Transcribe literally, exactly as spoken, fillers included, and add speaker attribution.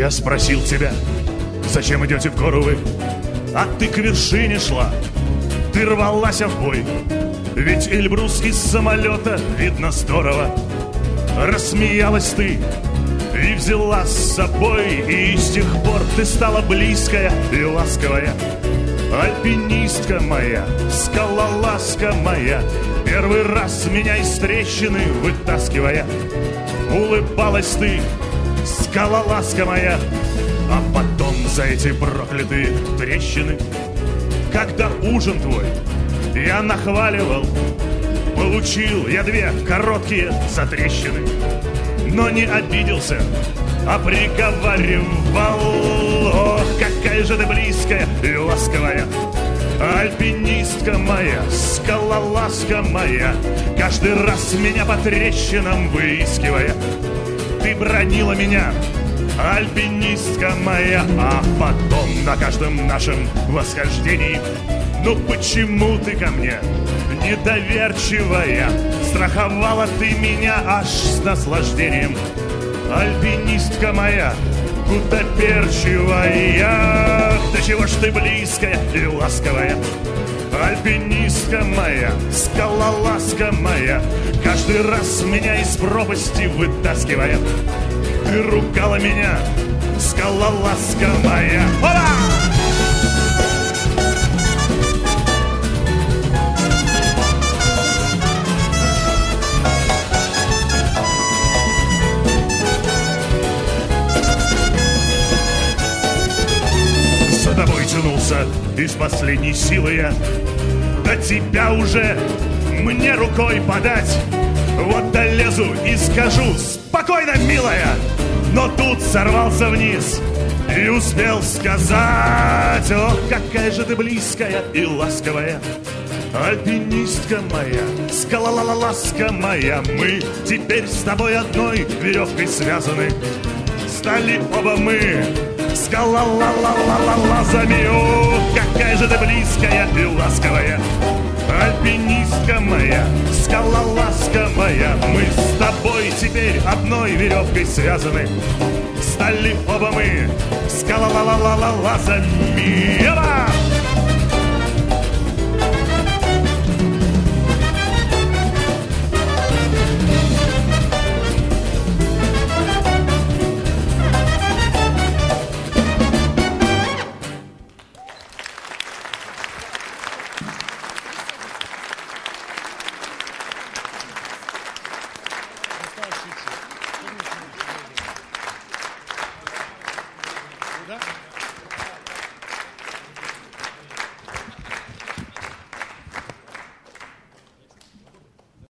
Speaker 1: Я спросил тебя, зачем идете в гору вы? А ты к вершине шла, ты рвалась в бой. Ведь Эльбрус из самолета видно здорово. Рассмеялась ты и взяла с собой, и с тех пор ты стала близкая и ласковая. Альпинистка моя, скалолазка моя, первый раз меня из трещины вытаскивая. Улыбалась ты, скалолазка моя, а потом за эти проклятые трещины, когда ужин твой я нахваливал, получил я две короткие затрещины, но не обиделся, а приговаривал. Ох, какая же ты близкая и ласковая, альпинистка моя, скалолазка моя, каждый раз меня по трещинам выискивая. Ты бронила меня, альпинистка моя, а потом на каждом нашем восхождении: ну почему ты ко мне недоверчивая? Страховала ты меня аж с наслаждением, альпинистка моя, гутоперчивая. Да чего ж ты близкая и ласковая, альпинистка моя, скалолазка моя, каждый раз меня из пропасти вытаскивая. Ты ругала меня, скалолазка моя. Ола! За тобой тянулся из последней силы я, до тебя уже мне рукой подать. Вот долезу и скажу: спокойно, милая. Но тут сорвался вниз и успел сказать: ох, какая же ты близкая и ласковая, альпинистка моя, скалолазка моя. Мы теперь с тобой одной веревкой связаны, стали оба мы скалолазами. Ох, какая же ты близкая и ласковая, альпинистка моя, скалолазка моя. Мы с тобой теперь одной веревкой связаны, стали оба мы скалолазами. Оба!
Speaker 2: Да?